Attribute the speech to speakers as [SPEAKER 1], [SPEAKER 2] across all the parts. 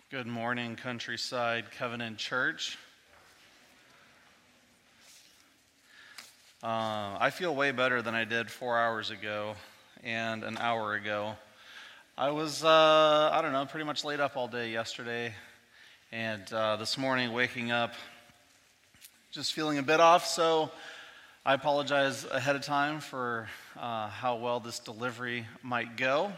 [SPEAKER 1] Good morning, Countryside Covenant Church. I feel way better than I did 4 hours ago and an hour ago. I was, pretty much laid up all day yesterday, and this morning waking up just feeling a bit off, so I apologize ahead of time for how well this delivery might go.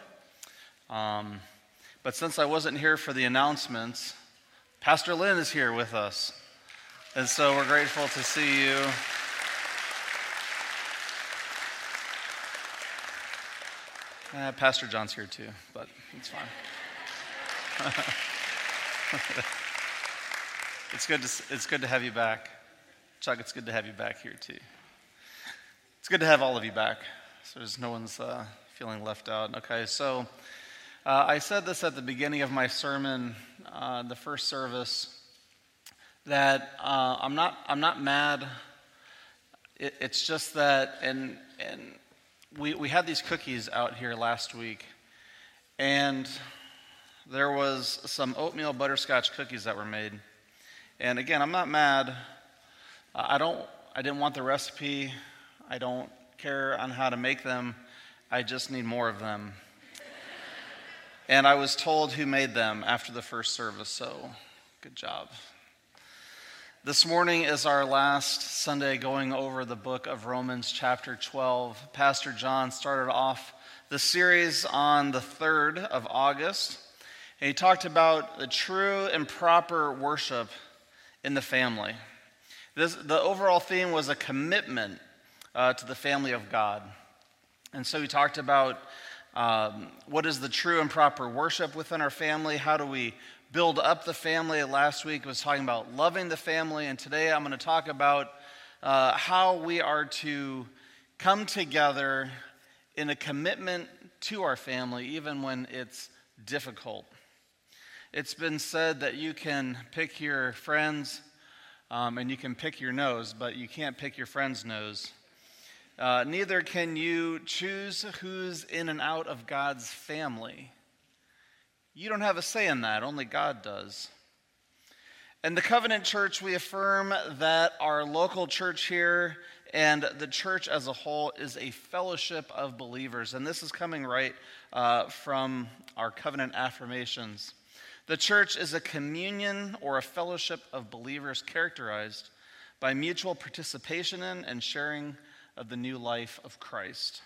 [SPEAKER 1] But since I wasn't here for the announcements, Pastor Lynn is here with us. And so we're grateful to see you. Pastor John's here too, but it's fine. It's good to have you back. Chuck, it's good to have you back here too. It's good to have all of you back, so there's no one's feeling left out. Okay, so I said this at the beginning of my sermon, the first service, that I'm not mad. It's just that, and we had these cookies out here last week, and there was some oatmeal butterscotch cookies that were made. And again, I'm not mad. I didn't want the recipe. I don't care on how to make them. I just need more of them. And I was told who made them after the first service, so good job. This morning is our last Sunday going over the book of Romans chapter 12. Pastor John started off the series on the 3rd of August, and he talked about the true and proper worship in the family. The overall theme was a commitment to the family of God. And so he talked about what is the true and proper worship within our family? How do we build up the family? Last week was talking about loving the family, and today I'm going to talk about how we are to come together in a commitment to our family, even when it's difficult. It's been said that you can pick your friends and you can pick your nose, but you can't pick your friend's nose. Neither can you choose who's in and out of God's family. You don't have a say in that, only God does. In the Covenant Church, we affirm that our local church here and the church as a whole is a fellowship of believers. And this is coming right from our covenant affirmations. The church is a communion or a fellowship of believers characterized by mutual participation in and sharing of the new life of Christ.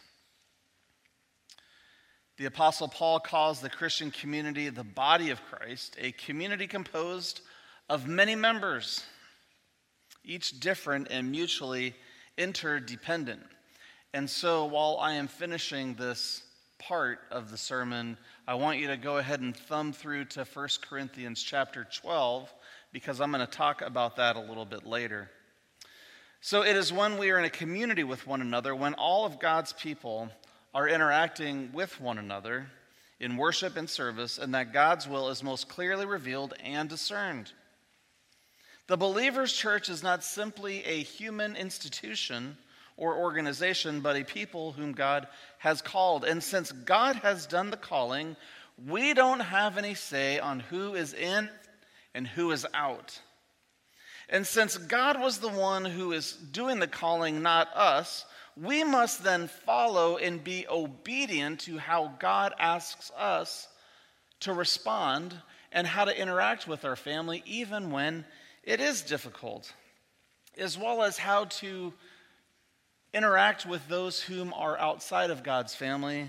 [SPEAKER 1] The Apostle Paul calls the Christian community the body of Christ, a community composed of many members, each different and mutually interdependent. And so while I am finishing this part of the sermon, I want you to go ahead and thumb through to 1 Corinthians chapter 12, because I'm going to talk about that a little bit later. So it is when we are in a community with one another, when all of God's people are interacting with one another in worship and service, and that God's will is most clearly revealed and discerned. The believer's church is not simply a human institution or organization, but a people whom God has called. And since God has done the calling, we don't have any say on who is in and who is out. And since God was the one who is doing the calling, not us, we must then follow and be obedient to how God asks us to respond and how to interact with our family, even when it is difficult, as well as how to interact with those whom are outside of God's family.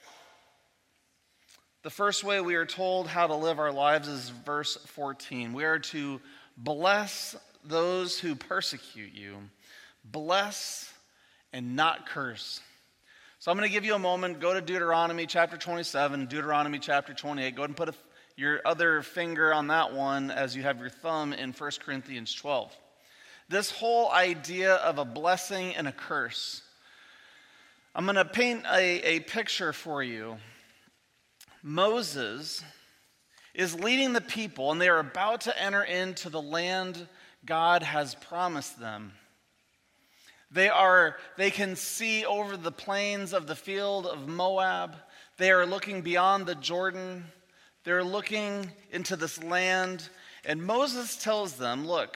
[SPEAKER 1] The first way we are told how to live our lives is verse 14. We are to bless those who persecute you. Bless and not curse. So I'm going to give you a moment. Go to Deuteronomy chapter 27, Deuteronomy chapter 28. Go ahead and put your other finger on that one as you have your thumb in 1 Corinthians 12. This whole idea of a blessing and a curse. I'm going to paint a picture for you. Moses is leading the people, and they are about to enter into the land God has promised them. They can see over the plains of the field of Moab. They are looking beyond the Jordan. They're looking into this land, and Moses tells them, look,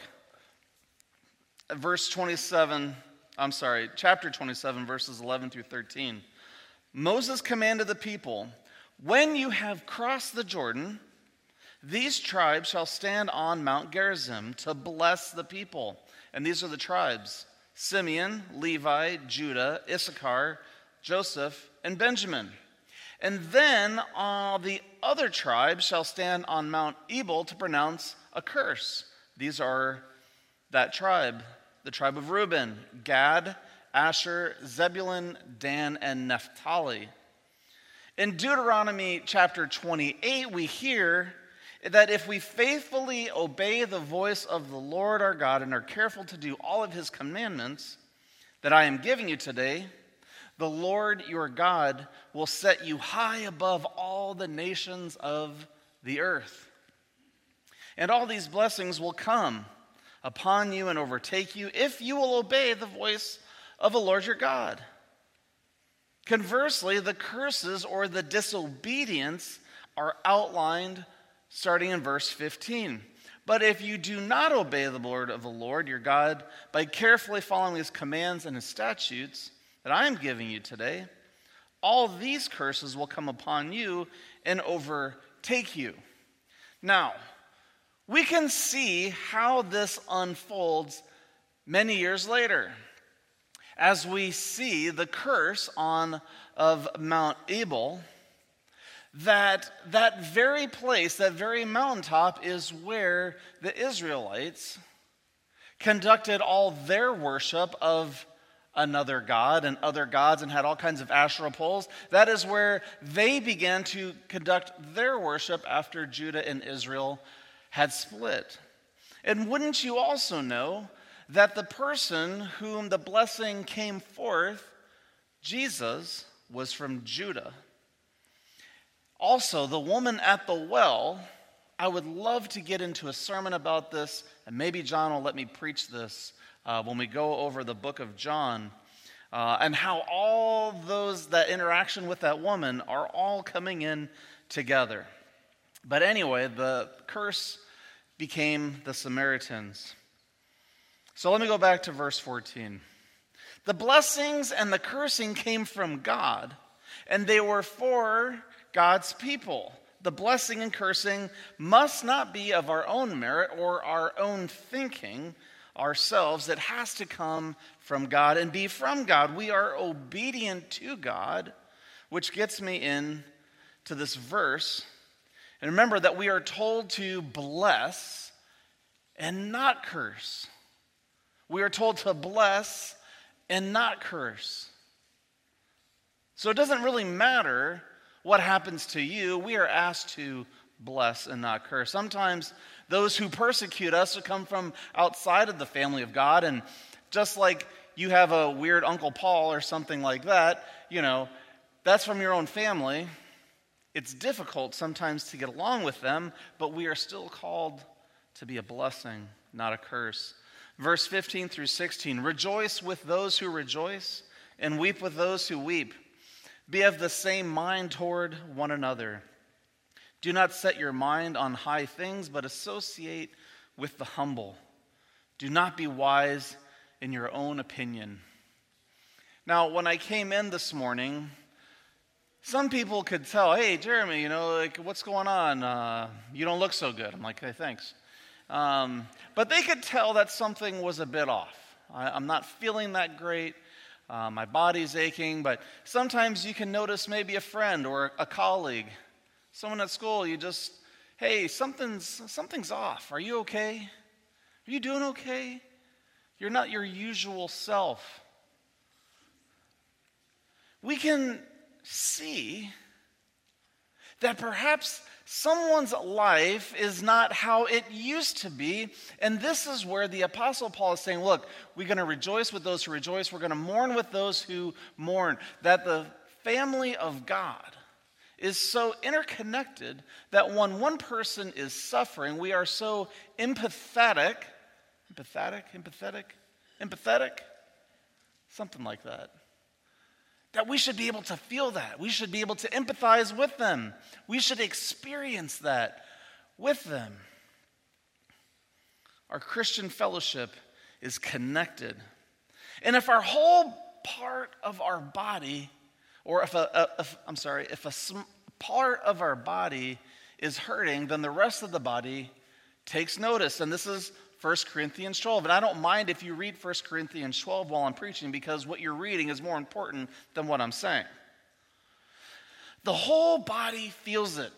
[SPEAKER 1] chapter 27, verses 11 through 13. Moses commanded the people, when you have crossed the Jordan, these tribes shall stand on Mount Gerizim to bless the people. And these are the tribes: Simeon, Levi, Judah, Issachar, Joseph, and Benjamin. And then all the other tribes shall stand on Mount Ebal to pronounce a curse. These are that tribe, the tribe of Reuben, Gad, Asher, Zebulun, Dan, and Naphtali. In Deuteronomy chapter 28, we hear that if we faithfully obey the voice of the Lord our God and are careful to do all of his commandments that I am giving you today, the Lord your God will set you high above all the nations of the earth. And all these blessings will come upon you and overtake you if you will obey the voice of the Lord your God. Conversely, the curses or the disobedience are outlined starting in verse 15. But if you do not obey the word of the Lord your God by carefully following his commands and his statutes that I am giving you today, all these curses will come upon you and overtake you. Now, we can see how this unfolds many years later as we see the curse of Mount Ebal. That very place, that very mountaintop, is where the Israelites conducted all their worship of another god and other gods and had all kinds of Asherah poles. That is where they began to conduct their worship after Judah and Israel had split. And wouldn't you also know that the person whom the blessing came forth, Jesus, was from Judah? Also, the woman at the well, I would love to get into a sermon about this, and maybe John will let me preach this when we go over the book of John, and how all that interaction with that woman are all coming in together. But anyway, the curse became the Samaritans. So let me go back to verse 14. The blessings and the cursing came from God, and they were for God's people. The blessing and cursing must not be of our own merit or our own thinking ourselves. It has to come from God and be from God. We are obedient to God, which gets me in to this verse. And remember that we are told to bless and not curse. We are told to bless and not curse. So it doesn't really matter what happens to you. We are asked to bless and not curse. Sometimes those who persecute us come from outside of the family of God, and just like you have a weird Uncle Paul or something like that, that's from your own family. It's difficult sometimes to get along with them, but we are still called to be a blessing, not a curse. Verse 15 through 16, rejoice with those who rejoice and weep with those who weep. Be of the same mind toward one another. Do not set your mind on high things, but associate with the humble. Do not be wise in your own opinion. Now, when I came in this morning, some people could tell, hey, Jeremy, what's going on? You don't look so good. I'm like, hey, thanks. But they could tell that something was a bit off. I'm not feeling that great. My body's aching, but sometimes you can notice maybe a friend or a colleague, someone at school, hey, something's off. Are you okay? Are you doing okay? You're not your usual self. We can see that perhaps someone's life is not how it used to be. And this is where the Apostle Paul is saying, look, we're going to rejoice with those who rejoice. We're going to mourn with those who mourn. That the family of God is so interconnected that when one person is suffering, we are so empathetic, something like that, that we should be able to feel that. We should be able to empathize with them. We should experience that with them. Our Christian fellowship is connected. And if our whole part of our body, or if a part of our body is hurting, then the rest of the body takes notice. And this is 1 Corinthians 12. And I don't mind if you read 1 Corinthians 12 while I'm preaching, because what you're reading is more important than what I'm saying. The whole body feels it.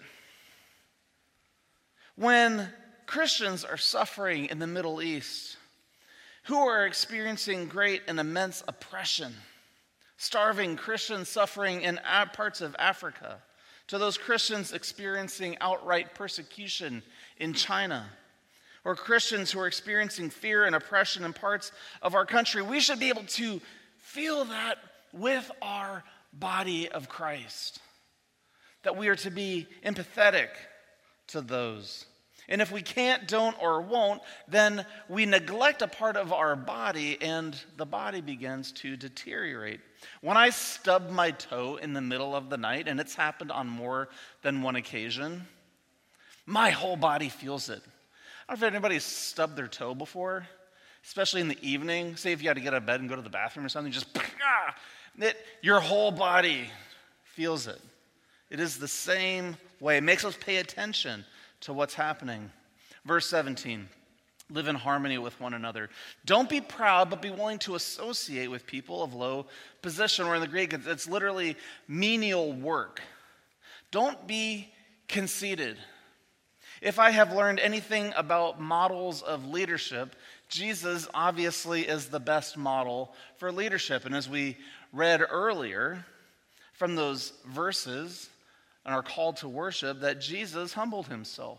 [SPEAKER 1] When Christians are suffering in the Middle East, who are experiencing great and immense oppression, starving Christians suffering in parts of Africa, to those Christians experiencing outright persecution in China, or Christians who are experiencing fear and oppression in parts of our country, we should be able to feel that with our body of Christ, that we are to be empathetic to those. And if we can't, don't, or won't, then we neglect a part of our body and the body begins to deteriorate. When I stub my toe in the middle of the night, and it's happened on more than one occasion, my whole body feels it. I don't know if anybody's stubbed their toe before, especially in the evening. Say if you had to get out of bed and go to the bathroom or something, just your whole body feels it. It is the same way. It makes us pay attention to what's happening. Verse 17, live in harmony with one another. Don't be proud, but be willing to associate with people of low position. Or in the Greek, it's literally menial work. Don't be conceited. If I have learned anything about models of leadership, Jesus obviously is the best model for leadership. And as we read earlier from those verses and our call to worship, that Jesus humbled himself.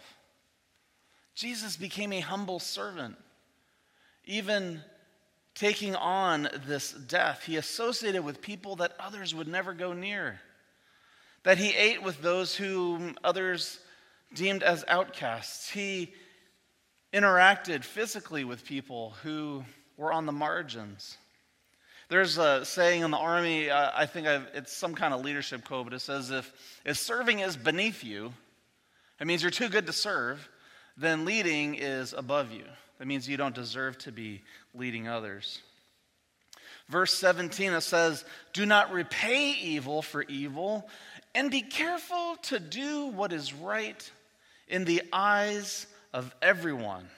[SPEAKER 1] Jesus became a humble servant. Even taking on this death, he associated with people that others would never go near. That he ate with those whom others deemed as outcasts. He interacted physically with people who were on the margins. There's a saying in the Army, it's some kind of leadership code, but it says if serving is beneath you, it means you're too good to serve, then leading is above you. That means you don't deserve to be leading others. Verse 17, it says, do not repay evil for evil, and be careful to do what is right in the eyes of everyone.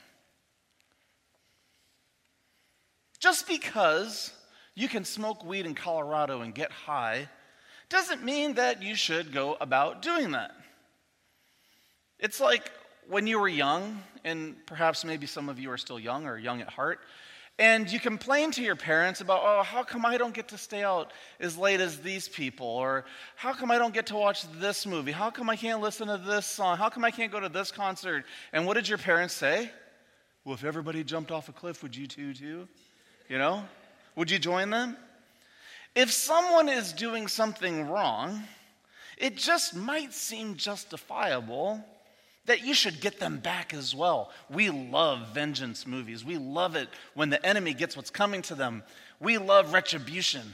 [SPEAKER 1] Just because you can smoke weed in Colorado and get high doesn't mean that you should go about doing that. It's like when you were young, and perhaps maybe some of you are still young or young at heart, and you complain to your parents about, oh, how come I don't get to stay out as late as these people? Or how come I don't get to watch this movie? How come I can't listen to this song? How come I can't go to this concert? And what did your parents say? Well, if everybody jumped off a cliff, would you too? You know? Would you join them? If someone is doing something wrong, it just might seem justifiable that you should get them back as well. We love vengeance movies. We love it when the enemy gets what's coming to them. We love retribution.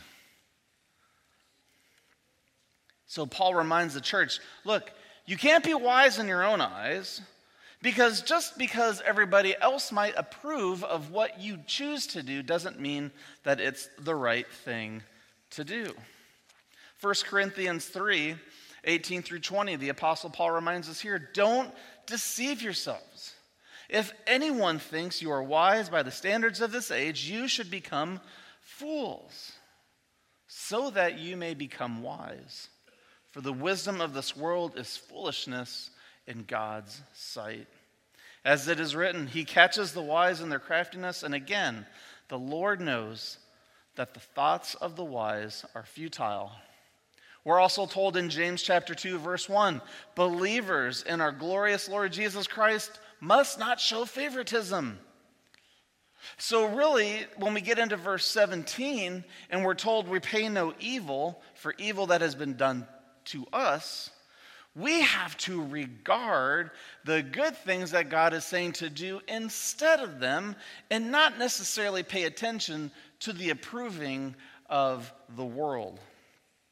[SPEAKER 1] So Paul reminds the church, look, you can't be wise in your own eyes, because just because everybody else might approve of what you choose to do doesn't mean that it's the right thing to do. 1 Corinthians 3, 18 through 20, the Apostle Paul reminds us here, don't deceive yourselves. If anyone thinks you are wise by the standards of this age, you should become fools, so that you may become wise. For the wisdom of this world is foolishness in God's sight. As it is written, he catches the wise in their craftiness, and again, the Lord knows that the thoughts of the wise are futile. We're also told in James chapter 2, verse 1, believers in our glorious Lord Jesus Christ must not show favoritism. So really, when we get into verse 17, and we're told repay no evil for evil that has been done to us, we have to regard the good things that God is saying to do instead of them, and not necessarily pay attention to the approving of the world.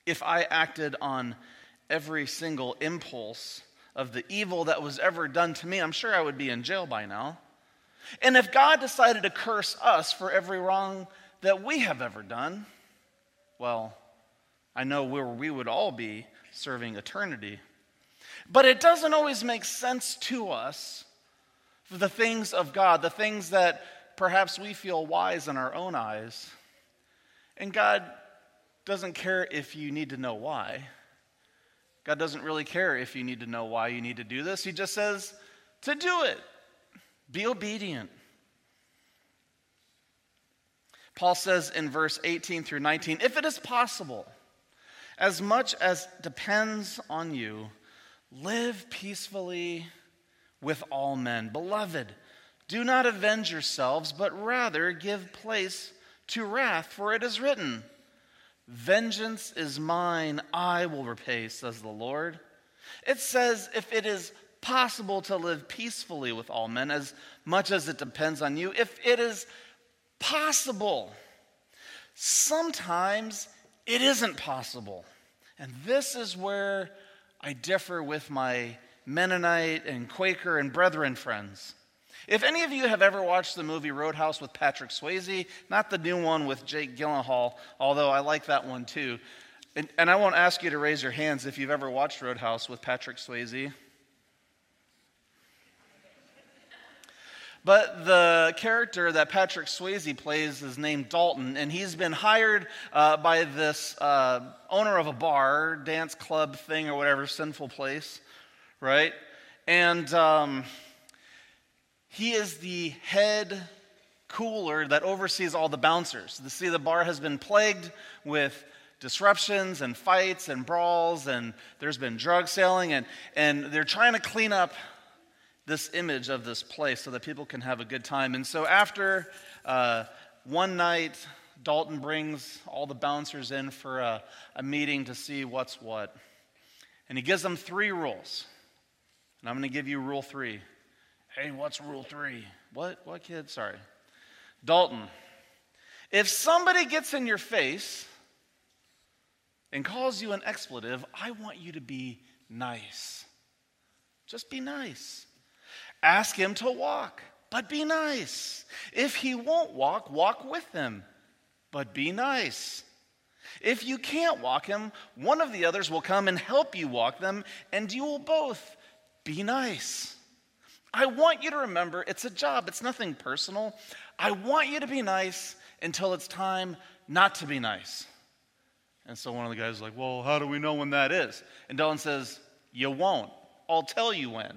[SPEAKER 1] If I acted on every single impulse of the evil that was ever done to me, I'm sure I would be in jail by now. And if God decided to curse us for every wrong that we have ever done, well, I know where we would all be serving eternity. But it doesn't always make sense to us for the things of God, the things that perhaps we feel wise in our own eyes. And God doesn't care if you need to know why. God doesn't really care if you need to know why you need to do this. He just says to do it. Be obedient. Paul says in verse 18 through 19, if it is possible, as much as depends on you, live peacefully with all men. Beloved, do not avenge yourselves, but rather give place to wrath, for it is written, vengeance is mine, I will repay, says the Lord. It says, if it is possible to live peacefully with all men, as much as it depends on you, if it is possible. Sometimes it isn't possible. And this is where I differ with my Mennonite and Quaker and Brethren friends. If any of you have ever watched the movie Roadhouse with Patrick Swayze, not the new one with Jake Gyllenhaal, although I like that one too, and I won't ask you to raise your hands if you've ever watched Roadhouse with Patrick Swayze. But the character that Patrick Swayze plays is named Dalton, and he's been hired by this owner of a bar, dance club thing or whatever, sinful place, right? And he is the head cooler that oversees all the bouncers. See, the bar has been plagued with disruptions and fights and brawls, and there's been drug selling, and they're trying to clean up this image of this place so that people can have a good time. And so after one night, Dalton brings all the bouncers in for a meeting to see what's what. And he gives them 3 rules. And I'm going to give you rule 3. Hey, what's rule 3? What kid? Sorry. Dalton, if somebody gets in your face and calls you an expletive, I want you to be nice. Just be nice. Ask him to walk, but be nice. If he won't walk, walk with him, but be nice. If you can't walk him, one of the others will come and help you walk them, and you will both be nice. I want you to remember, it's a job, it's nothing personal. I want you to be nice until it's time not to be nice. And so one of the guys is like, well, how do we know when that is? And Dalton says, you won't. I'll tell you when.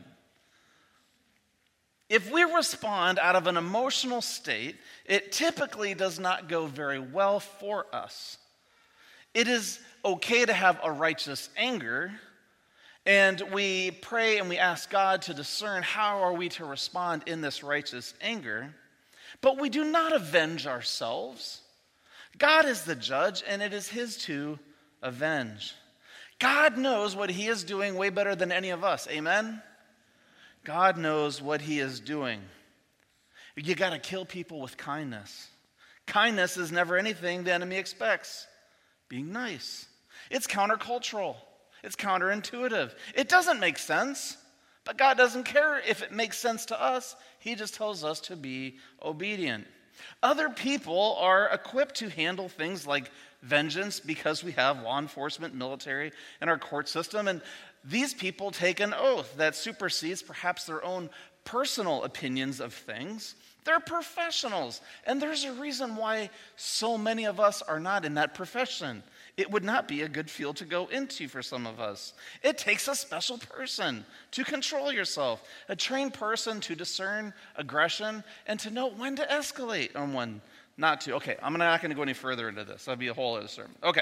[SPEAKER 1] If we respond out of an emotional state, it typically does not go very well for us. It is okay to have a righteous anger, and we pray and we ask God to discern how are we to respond in this righteous anger, but we do not avenge ourselves. God is the judge, and it is his to avenge. God knows what he is doing way better than any of us. Amen? God knows what he is doing. You got to kill people with kindness. Kindness is never anything the enemy expects. Being nice. It's countercultural. It's counterintuitive. It doesn't make sense, but God doesn't care if it makes sense to us. He just tells us to be obedient. Other people are equipped to handle things like vengeance because we have law enforcement, military, and our court system, and these people take an oath that supersedes perhaps their own personal opinions of things. They're professionals, and there's a reason why so many of us are not in that profession. It would not be a good field to go into for some of us. It takes a special person to control yourself, a trained person to discern aggression and to know when to escalate and when not to. Okay, I'm not going to go any further into this. That'll be a whole other sermon. Okay.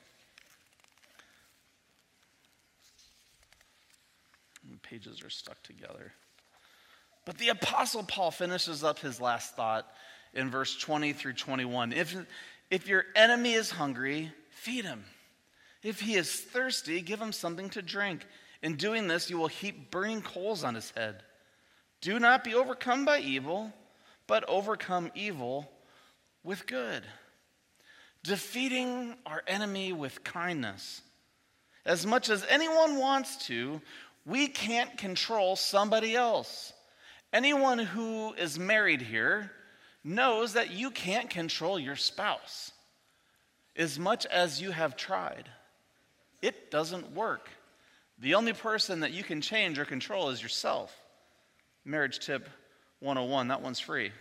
[SPEAKER 1] Pages are stuck together. But the Apostle Paul finishes up his last thought in verse 20 through 21. If your enemy is hungry, feed him. If he is thirsty, give him something to drink. In doing this, you will heap burning coals on his head. Do not be overcome by evil, but overcome evil with good. defeating our enemy with kindness. As much as anyone wants to, we can't control somebody else. Anyone who is married here knows that you can't control your spouse. As much as you have tried, it doesn't work. The only person that you can change or control is yourself. Marriage tip 101, that one's free.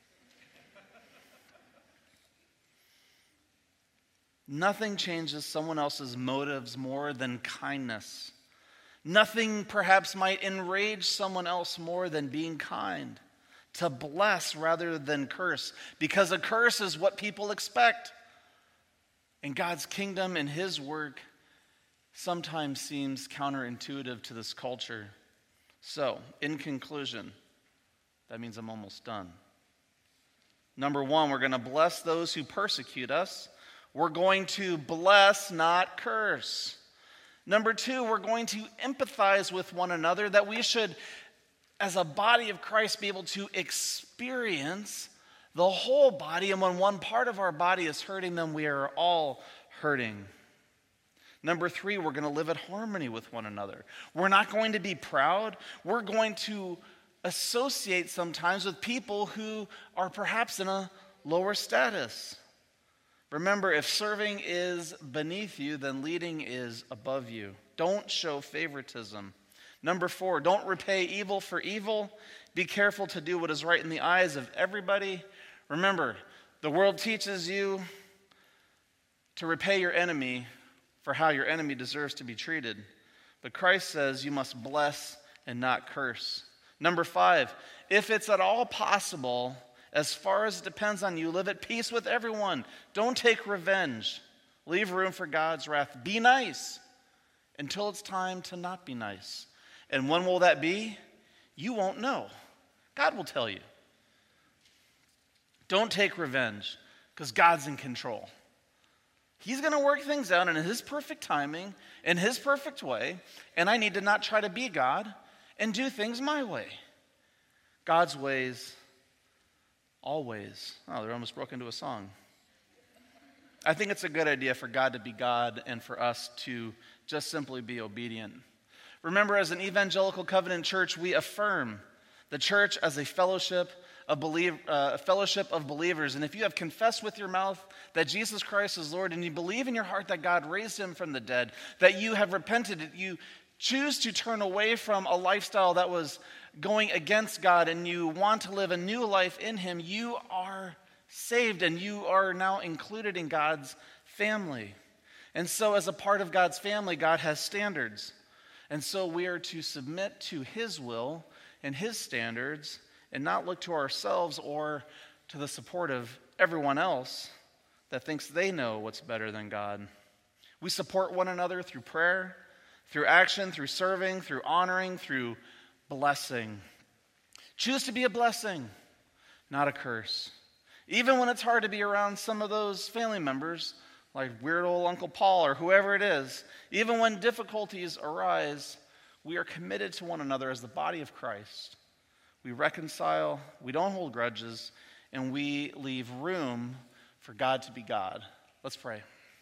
[SPEAKER 1] Nothing changes someone else's motives more than kindness. Nothing perhaps might enrage someone else more than being kind. To bless rather than curse, because a curse is what people expect. And God's kingdom and his work sometimes seems counterintuitive to this culture. So, in conclusion, that means I'm almost done. Number one, we're going to bless those who persecute us. We're going to bless, not curse. Number two, we're going to empathize with one another, that we should, as a body of Christ, be able to experience the whole body. And when one part of our body is hurting, then we are all hurting. Number three, we're going to live in harmony with one another. We're not going to be proud. We're going to associate sometimes with people who are perhaps in a lower status. Remember, if serving is beneath you, then leading is above you. Don't show favoritism. Number four, don't repay evil for evil. Be careful to do what is right in the eyes of everybody. Remember, the world teaches you to repay your enemy for how your enemy deserves to be treated. But Christ says you must bless and not curse. Number five, if it's at all possible, as far as it depends on you, live at peace with everyone. Don't take revenge. Leave room for God's wrath. Be nice until it's time to not be nice. And when will that be? You won't know. God will tell you. Don't take revenge, because God's in control. He's going to work things out in his perfect timing, in his perfect way, and I need to not try to be God and do things my way. God's ways, always. Oh, they almost broke into a song. I think it's a good idea for God to be God and for us to just simply be obedient. Remember, as an evangelical covenant church, we affirm the church as a fellowship of believers. And if you have confessed with your mouth that Jesus Christ is Lord, and you believe in your heart that God raised him from the dead, that you have repented, that you choose to turn away from a lifestyle that was going against God, and you want to live a new life in him, you are saved, and you are now included in God's family. And so as a part of God's family, God has standards. And so we are to submit to his will and his standards and not look to ourselves or to the support of everyone else that thinks they know what's better than God. We support one another through prayer, through action, through serving, through honoring, through blessing. Choose to be a blessing, not a curse. Even when it's hard to be around some of those family members, like weird old Uncle Paul or whoever it is, even when difficulties arise, we are committed to one another as the body of Christ. We reconcile, we don't hold grudges, and we leave room for God to be God. Let's pray.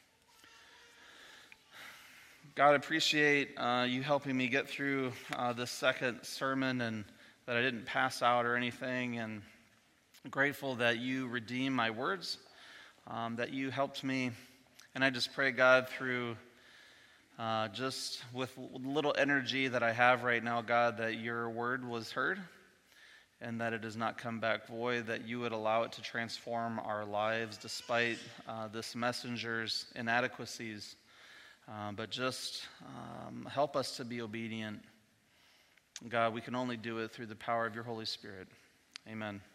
[SPEAKER 1] God, I appreciate you helping me get through this second sermon, and that I didn't pass out or anything, and I'm grateful that you redeemed my words, that you helped me. And I just pray, God, through just with little energy that I have right now, God, that your word was heard and that it does not come back void, that you would allow it to transform our lives despite this messenger's inadequacies. But just help us to be obedient. God, we can only do it through the power of your Holy Spirit. Amen.